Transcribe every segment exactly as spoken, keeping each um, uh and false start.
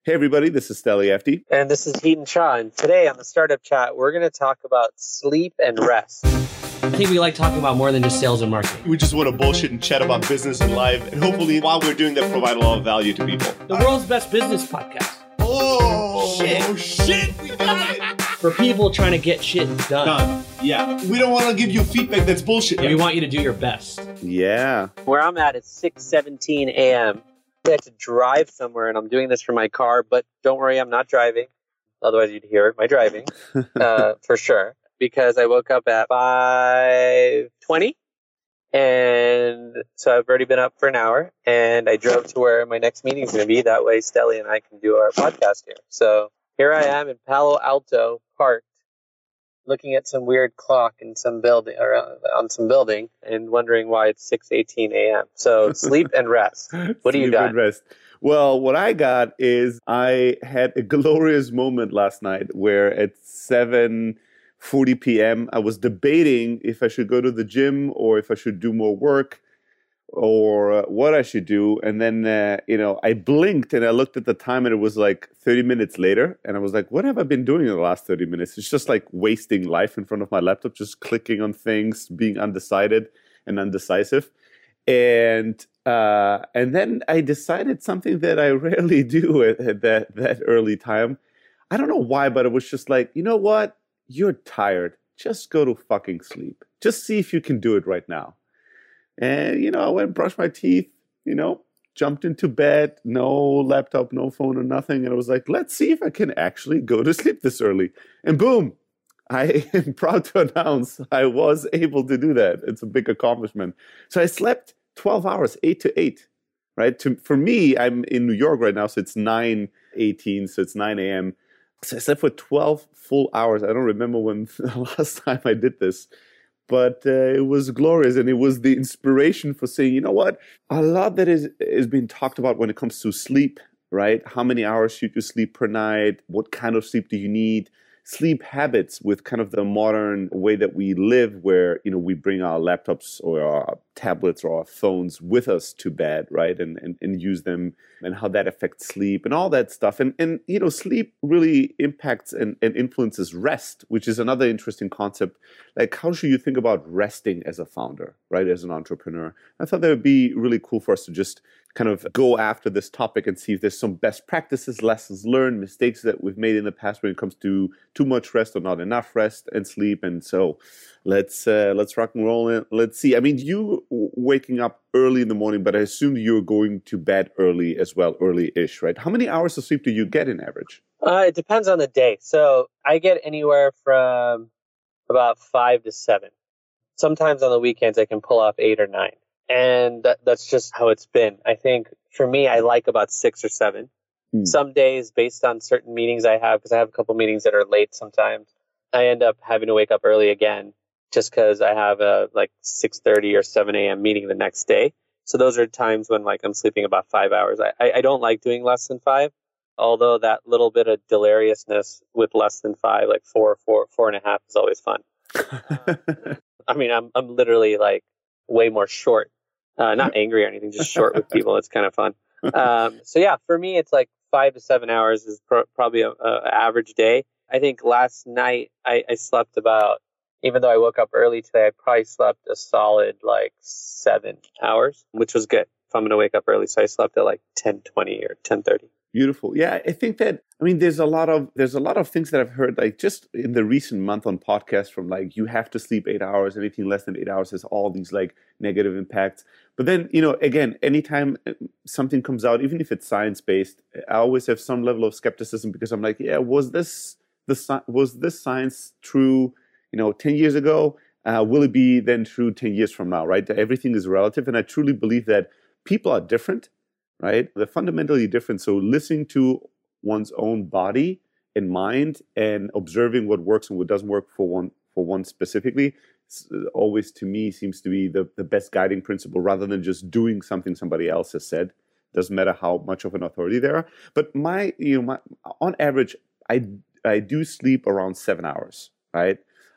Hey everybody, this is Steli Efti. And this is Heaton Shaw. And today on the Startup Chat, we're going to talk about sleep and rest. I think we like talking about more than just sales and marketing. We just want to bullshit and chat about business and life. And hopefully, while we're doing that, provide a lot of value to people. The world's best business podcast. Oh, shit. Oh, shit. We got it. For people trying to get shit done. Done. Yeah. We don't want to give you feedback that's bullshit. We want you to do your best. Yeah. Where I'm at, it's six seventeen a.m. I had to drive somewhere, and I'm doing this from my car. But don't worry, I'm not driving. Otherwise, you'd hear my driving, uh, for sure. Because I woke up at five twenty, and so I've already been up for an hour, and I drove to where my next meeting is going to be. That way, Steli and I can do our podcast here. So here I am in Palo Alto, parked, looking at some weird clock in some building, or on some building, and wondering why it's six eighteen a.m. So sleep and rest. What do you Sleep got? and rest. Well, what I got is I had a glorious moment last night where at seven forty p.m. I was debating if I should go to the gym or if I should do more work or uh, what I should do. And then, uh, you know, I blinked and I looked at the time and it was like thirty minutes later. And I was like, what have I been doing in the last thirty minutes? It's just like wasting life in front of my laptop, just clicking on things, being undecided and undecisive. And uh, and then I decided something that I rarely do at, at that, that early time. I don't know why, but it was just like, you know what? You're tired. Just go to fucking sleep. Just see if you can do it right now. And, you know, I went and brushed my teeth, you know, jumped into bed, no laptop, no phone or nothing. And I was like, let's see if I can actually go to sleep this early. And boom, I am proud to announce I was able to do that. It's a big accomplishment. So I slept twelve hours, eight to eight, right? To, for me, I'm in New York right now, so it's nine eighteen, so it's nine a.m. So I slept for twelve full hours. I don't remember when the last time I did this, but uh, it was glorious. And it was the inspiration for saying, you know what? A lot that is, is being talked about when it comes to sleep, right? How many hours should you sleep per night? What kind of sleep do you need? Sleep habits with kind of the modern way that we live where, you know, we bring our laptops or our tablets or our phones with us to bed, right? And, and, and use them and how that affects sleep and all that stuff. And, and you know, sleep really impacts and, and influences rest, which is another interesting concept. Like, how should you think about resting as a founder, right? As an entrepreneur? I thought that would be really cool for us to just kind of go after this topic and see if there's some best practices, lessons learned, mistakes that we've made in the past when it comes to too much rest or not enough rest and sleep. And so let's uh, let's rock and roll and let's see. I mean, you waking up early in the morning, but I assume you're going to bed early as well, early-ish, right? How many hours of sleep do you get in average? Uh, it depends on the day. So I get anywhere from about five to seven. Sometimes on the weekends, I can pull off eight or nine. And that, that's just how it's been. I think for me, I like about six or seven. Hmm. Some days, based on certain meetings I have, because I have a couple meetings that are late sometimes, I end up having to wake up early again just because I have a like six thirty or seven a.m. meeting the next day. So those are times when like I'm sleeping about five hours. I, I, I don't like doing less than five, although that little bit of deliriousness with less than five, like four, four, four and a half is always fun. I mean, I'm I'm literally like way more short. Uh, not angry or anything, just short with people. It's kind of fun. Um, so yeah, for me, it's like five to seven hours is pro- probably a, a average day. I think last night I, I slept about, even though I woke up early today, I probably slept a solid like seven hours, which was good if I'm going to wake up early. So I slept at like ten twenty or ten thirty. Beautiful. Yeah, I think that, I mean, there's a lot of, there's a lot of things that I've heard, like just in the recent month on podcasts from like, you have to sleep eight hours, anything less than eight hours has all these like negative impacts. But then, you know, again, anytime something comes out, even if it's science-based, I always have some level of skepticism because I'm like, yeah, was this, the was this science true, you know, ten years ago? Uh, will it be then true ten years from now, right? Everything is relative. And I truly believe that people are different. Right? They're fundamentally different. So listening to one's own body and mind and observing what works and what doesn't work for one for one specifically always to me seems to be the, the best guiding principle rather than just doing something somebody else has said. Doesn't matter how much of an authority they are. But my, you know, my, on average, I I do sleep around seven hours, right?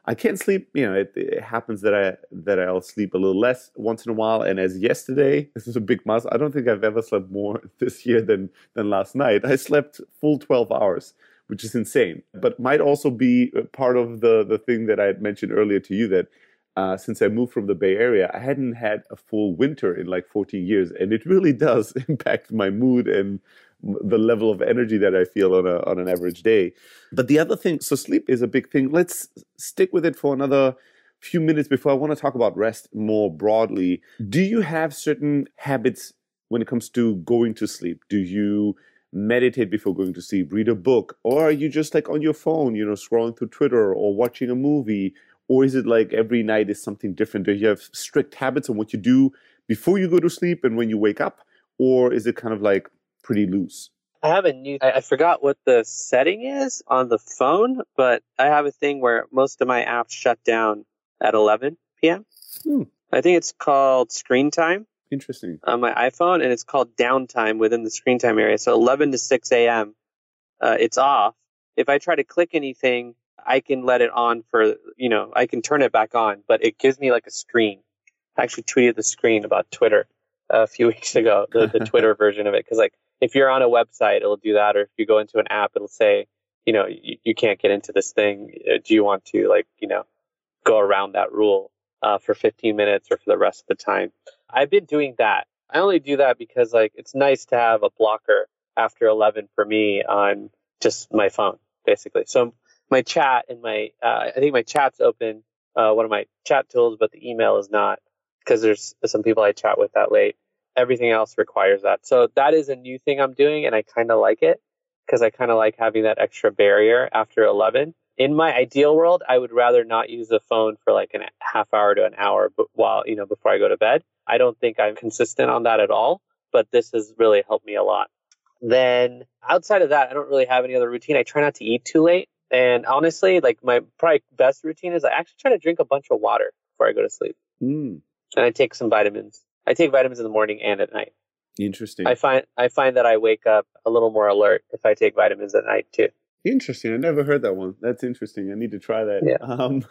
I can't sleep. You know, it, it happens that I that I'll sleep a little less once in a while. And as yesterday, this is a big must. I don't think I've ever slept more this year than than last night. I slept full twelve hours, which is insane. But might also be part of the the thing that I had mentioned earlier to you that uh, since I moved from the Bay Area, I hadn't had a full winter in like fourteen years, and it really does impact my mood and the level of energy that I feel on a on an average day. But the other thing, so sleep is a big thing. Let's stick with it for another few minutes before I want to talk about rest more broadly. Do you have certain habits when it comes to going to sleep? Do you meditate before going to sleep, read a book, or are you just like on your phone, you know, scrolling through Twitter or watching a movie? Or is it like every night is something different? Do you have strict habits on what you do before you go to sleep and when you wake up? Or is it kind of like pretty loose? I have a new, I, I forgot what the setting is on the phone, but I have a thing where most of my apps shut down at eleven p.m. Hmm. I think it's called screen time. Interesting. On my iPhone, and it's called downtime within the screen time area. So eleven to six a.m., uh, it's off. If I try to click anything, I can let it on for, you know, I can turn it back on, but it gives me like a screen. I actually tweeted the screen about Twitter a few weeks ago, the, the Twitter version of it. Because like if you're on a website, it'll do that. Or if you go into an app, it'll say, you know, you, you can't get into this thing. Do you want to like, you know, go around that rule uh, for fifteen minutes or for the rest of the time? I've been doing that. I only do that because like it's nice to have a blocker after eleven for me on just my phone, basically. So my chat and my, uh, I think my chat's open, uh, one of my chat tools, but the email is not because there's some people I chat with that late. Everything else requires that. So that is a new thing I'm doing, and I kind of like it because I kind of like having that extra barrier after eleven. In my ideal world, I would rather not use the phone for like a half hour to an hour, but while, you know, before I go to bed. I don't think I'm consistent on that at all, but this has really helped me a lot. Then outside of that, I don't really have any other routine. I try not to eat too late. And honestly, like my probably best routine is I actually try to drink a bunch of water before I go to sleep. Mm. And I take some vitamins. I take vitamins in the morning and at night. Interesting. I find I find that I wake up a little more alert if I take vitamins at night too. Interesting. I never heard that one. That's interesting. I need to try that. Yeah. Um,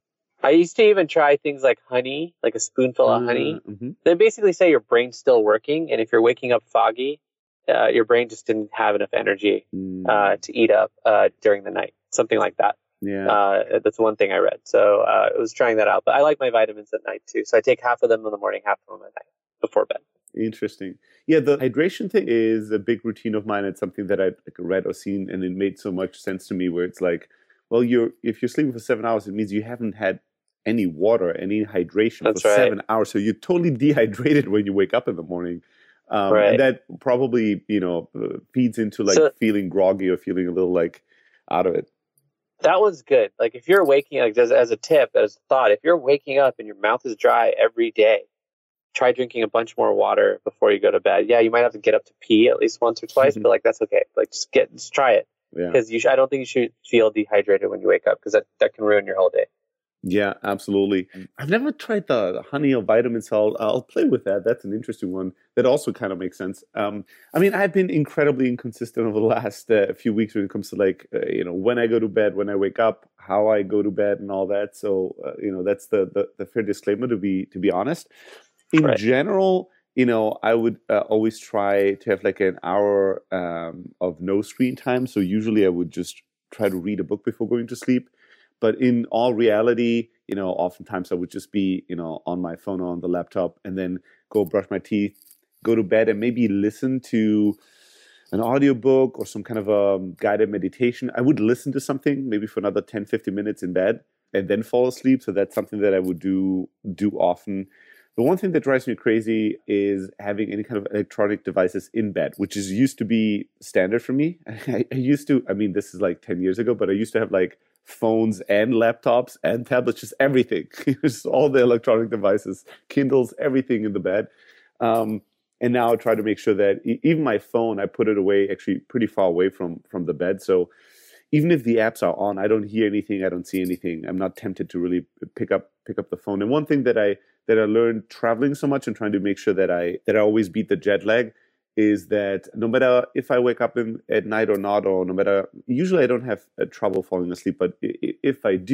I used to even try things like honey, like a spoonful of honey. Uh, mm-hmm. They basically say your brain's still working, and if you're waking up foggy, uh, your brain just didn't have enough energy Mm. uh, to eat up uh, during the night, something like that. Yeah. Uh, that's one thing I read. So uh, I was trying that out. But I like my vitamins at night too. So I take half of them in the morning, half of them at night before bed. Interesting. Yeah, the hydration thing is a big routine of mine. It's something that I've like, read or seen, and it made so much sense to me. Where it's like, well, you're if you're sleeping for seven hours, it means you haven't had any water, any hydration That's for right. seven hours. So you're totally dehydrated when you wake up in the morning. Um, Right. And that probably, you know, uh, feeds into like So- feeling groggy or feeling a little like out of it. That one's good. Like if you're waking, like as, as a tip, as a thought, if you're waking up and your mouth is dry every day, try drinking a bunch more water before you go to bed. Yeah, you might have to get up to pee at least once or twice, Mhm. but like that's okay. Like just get, just try it Yeah. because you. Sh- I don't think you should feel dehydrated when you wake up because that, that can ruin your whole day. Yeah, absolutely. I've never tried the, the honey or vitamin salt. I'll play with that. That's an interesting one. That also kind of makes sense. Um, I mean, I've been incredibly inconsistent over the last uh, few weeks when it comes to like, uh, you know, when I go to bed, when I wake up, how I go to bed, and all that. So, uh, you know, that's the, the the fair disclaimer to be to be honest. In Right. general, you know, I would uh, always try to have like an hour um, of no screen time. So usually I would just try to read a book before going to sleep. But in all reality, you know, oftentimes I would just be, you know, on my phone or on the laptop and then go brush my teeth, go to bed, and maybe listen to an audiobook or some kind of a guided meditation. I would listen to something maybe for another ten, fifteen minutes in bed and then fall asleep. So that's something that I would do do often. The one thing that drives me crazy is having any kind of electronic devices in bed, which is used to be standard for me. I, I used to, I mean, this is like ten years ago, but I used to have like phones and laptops and tablets, just everything. Just all the electronic devices, Kindles, everything in the bed. Um, and now I try to make sure that e- even my phone, I put it away actually pretty far away from, from the bed. So even if the apps are on, I don't hear anything, I don't see anything. I'm not tempted to really pick up pick up the phone. And one thing that I that I learned traveling so much and trying to make sure that I that I always beat the jet lag is that no matter if I wake up in, at night or not, or no matter, usually I don't have uh, trouble falling asleep, but i- i- if I do,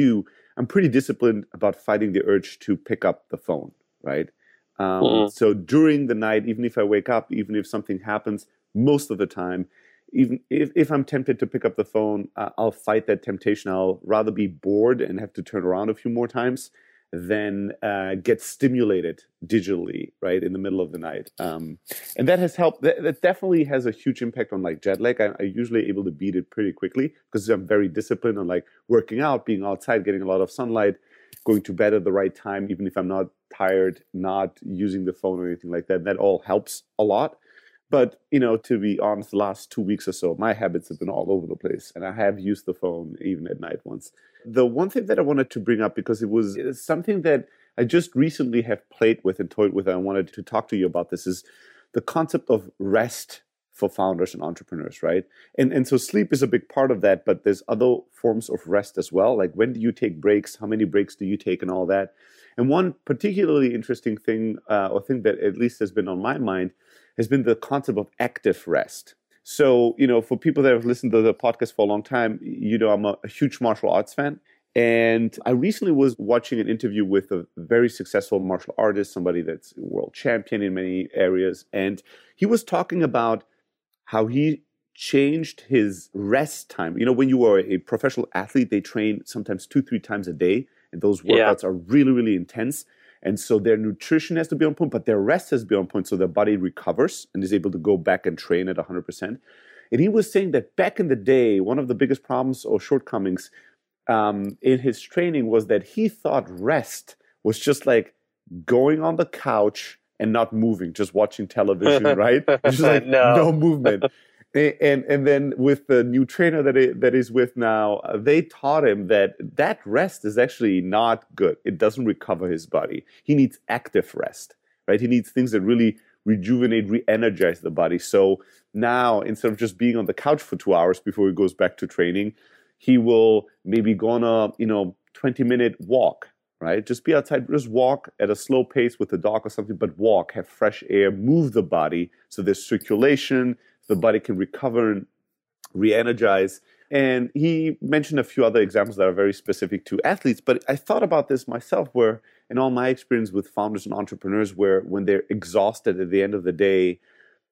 I'm pretty disciplined about fighting the urge to pick up the phone, right? Um, Mm-hmm. So during the night, even if I wake up, even if something happens, most of the time, even if, if I'm tempted to pick up the phone, uh, I'll fight that temptation. I'll rather be bored and have to turn around a few more times than uh, get stimulated digitally, right, in the middle of the night. Um, and that has helped. That, that definitely has a huge impact on like jet lag. I, I'm usually able to beat it pretty quickly because I'm very disciplined on like working out, being outside, getting a lot of sunlight, going to bed at the right time, even if I'm not tired, not using the phone or anything like that. That all helps a lot. But, you know, to be honest, the last two weeks or so, my habits have been all over the place. And I have used the phone even at night once. The one thing that I wanted to bring up, because it was something that I just recently have played with and toyed with, and I wanted to talk to you about this, is the concept of rest for founders and entrepreneurs, right? And and so sleep is a big part of that, but there's other forms of rest as well. Like, when do you take breaks? How many breaks do you take and all that? And one particularly interesting thing, uh, or thing that at least has been on my mind, has been the concept of active rest. So, you know, for people that have listened to the podcast for a long time, you know, I'm a, a huge martial arts fan. And I recently was watching an interview with a very successful martial artist, somebody that's a world champion in many areas. And he was talking about how he changed his rest time. You know, when you are a professional athlete, they train sometimes two, three times a day. And those workouts yeah. are really, really intense. And so their nutrition has to be on point, but their rest has to be on point so their body recovers and is able to go back and train at one hundred percent. And he was saying that back in the day, one of the biggest problems or shortcomings um, in his training was that he thought rest was just like going on the couch and not moving, just watching television, right? It's just like no, no movement. And and then with the new trainer that he, that he's with now, uh, they taught him that that rest is actually not good. It doesn't recover his body. He needs active rest, right? He needs things that really rejuvenate, re-energize the body. So now, instead of just being on the couch for two hours before he goes back to training, he will maybe go on a you know twenty minute walk, right? Just be outside, just walk at a slow pace with the dog or something, but walk, have fresh air, move the body so there's circulation. The body can recover and re-energize. And he mentioned a few other examples that are very specific to athletes. But I thought about this myself, where in all my experience with founders and entrepreneurs, where when they're exhausted at the end of the day,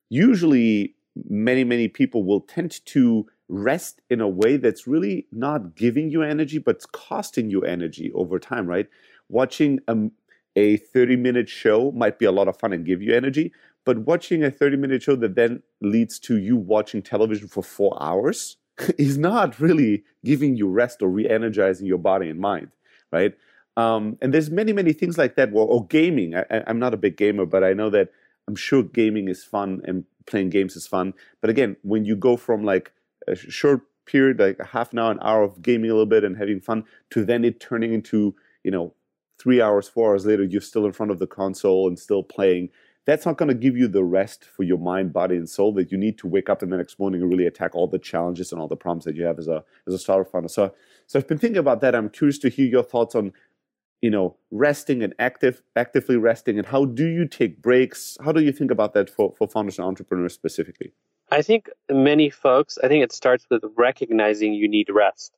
usually many, many people will tend to rest in a way that's really not giving you energy, but it's costing you energy over time, right? Watching a, a thirty minute show might be a lot of fun and give you energy. But watching a thirty minute show that then leads to you watching television for four hours is not really giving you rest or re-energizing your body and mind, right? Um, and there's many, many things like that. Or, or gaming. I, I'm not a big gamer, but I know that I'm sure gaming is fun and playing games is fun. But again, when you go from like a short period, like a half an hour, an hour of gaming a little bit and having fun, to then it turning into, you know, three hours, four hours later, you're still in front of the console and still playing. That's not going to give you the rest for your mind, body, and soul that you need to wake up the next morning and really attack all the challenges and all the problems that you have as a as a startup founder. So, so I've been thinking about that. I'm curious to hear your thoughts on, you know, resting and active, actively resting, and how do you take breaks? How do you think about that for, for founders and entrepreneurs specifically? I think many folks, I think it starts with recognizing you need rest.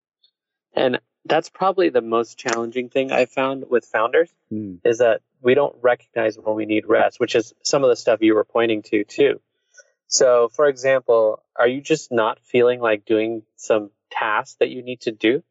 And that's probably the most challenging thing I've found with founders mm. is that we don't recognize when we need rest, which is some of the stuff you were pointing to too. So, for example, are you just not feeling like doing some task that you need to do?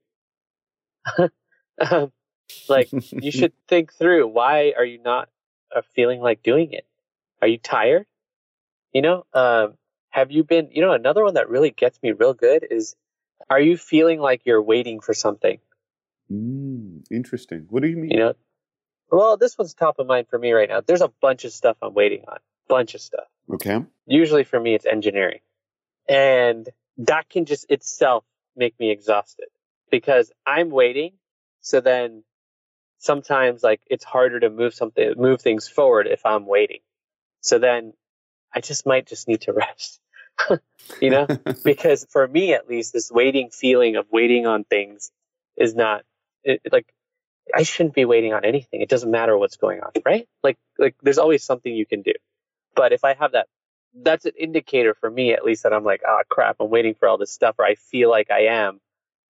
um, like, you should think through, why are you not uh, feeling like doing it? Are you tired? You know, um, have you been, you know, another one that really gets me real good is, are you feeling like you're waiting for something? Mm, interesting. What do you mean? You know, well, this one's top of mind for me right now. There's a bunch of stuff I'm waiting on. Bunch of stuff. Okay. Usually for me, it's engineering. And that can just itself make me exhausted because I'm waiting. So then sometimes like it's harder to move something, move things forward if I'm waiting. So then I just might just need to rest, you know, because for me, at least, this waiting feeling of waiting on things is not it, like, I shouldn't be waiting on anything. It doesn't matter what's going on, right? Like, like there's always something you can do. But if I have that, that's an indicator for me, at least, that I'm like, oh, crap, I'm waiting for all this stuff, or I feel like I am.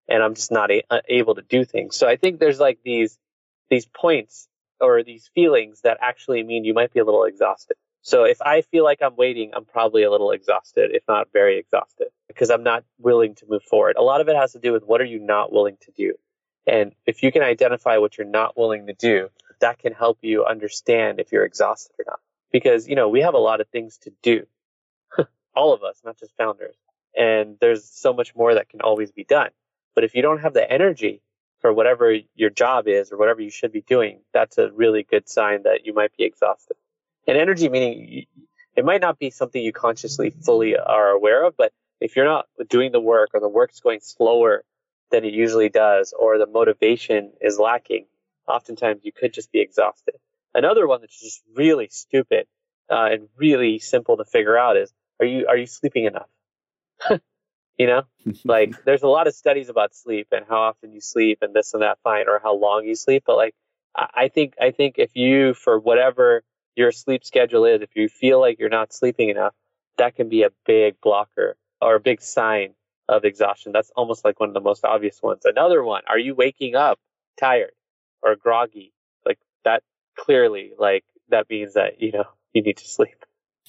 and I'm just not a- able to do things. So I think there's like these these points or these feelings that actually mean you might be a little exhausted. So if I feel like I'm waiting, I'm probably a little exhausted, if not very exhausted, because I'm not willing to move forward. A lot of it has to do with what are you not willing to do. And if you can identify what you're not willing to do, that can help you understand if you're exhausted or not. Because, you know, we have a lot of things to do, all of us, not just founders. And there's so much more that can always be done. But if you don't have the energy for whatever your job is or whatever you should be doing, that's a really good sign that you might be exhausted. And energy meaning you, it might not be something you consciously fully are aware of, but if you're not doing the work or the work's going slower than it usually does or the motivation is lacking, oftentimes you could just be exhausted. Another one that's just really stupid uh, and really simple to figure out is, are you are you sleeping enough? You know, like there's a lot of studies about sleep and how often you sleep and this and that, fine, or how long you sleep. But like, I think I think if you, for whatever your sleep schedule is, if you feel like you're not sleeping enough, that can be a big blocker or a big sign of exhaustion. That's almost like one of the most obvious ones. Another one, are you waking up tired or groggy? Like that clearly, like that means that, you know, you need to sleep.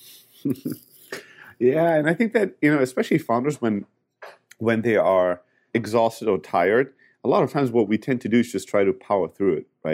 Yeah, and I think that, you know, especially founders, when when they are exhausted or tired, a lot of times what we tend to do is just try to power through it, right?